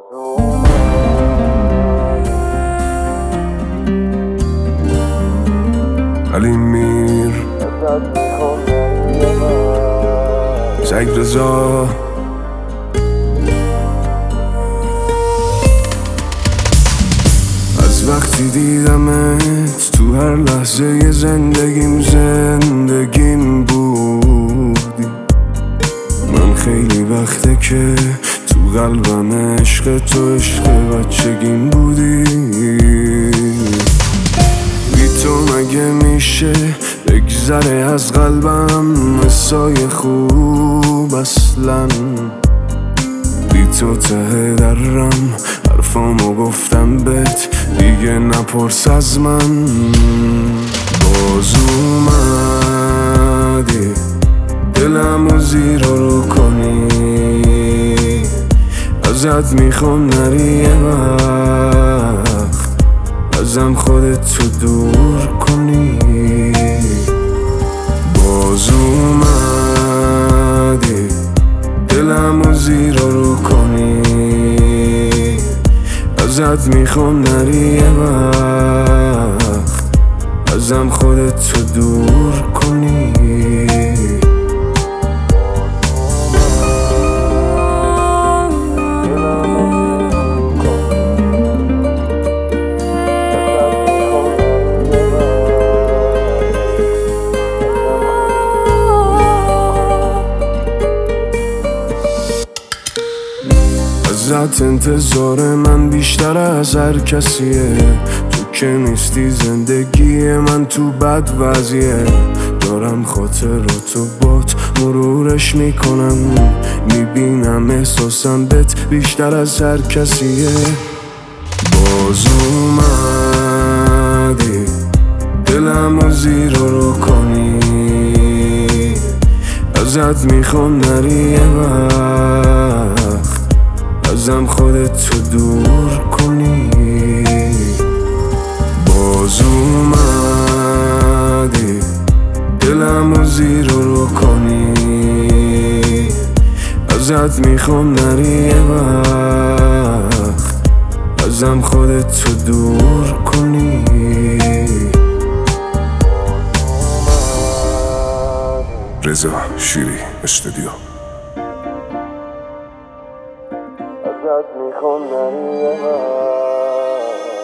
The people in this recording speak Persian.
علی میر سعید رضا از وقتی دیدمت تو هر لحظه زندگیم بودی. من خیلی وقته که تو قلبم عشق تو عشق بچگیم بودی. بی تو مگه میشه بگذره از قلبم مسای خوب اصلا؟ بی تو ته درم حرفامو گفتم بهت دیگه نپرس از من. باز اومدی دلمو زیر رو کنی، ازت میخوام نری یه وقت ازم خودت تو دور کنی. باز اومدی دلمو زیر رو کنی، ازت میخوام نری یه وقت ازم خودت تو دور کنی. ازت انتظار من بیشتر از هر کسیه، تو که نیستی زندگی من تو بد وضعیه. دارم خاطراتو بات مرورش میکنم، میبینم احساسم بهت بیشتر از هر کسیه. باز اومدی دلمو زیر رو کنی، ازت میخوام نری یه وقت ازم خودت تو دور کنی. باز اومدی دلمو زیر رو کنی، ازت میخوام نری یه وقت ازم خودت تو دور کنی. رضا شیری استودیو. ازت میخوام نری یه وقت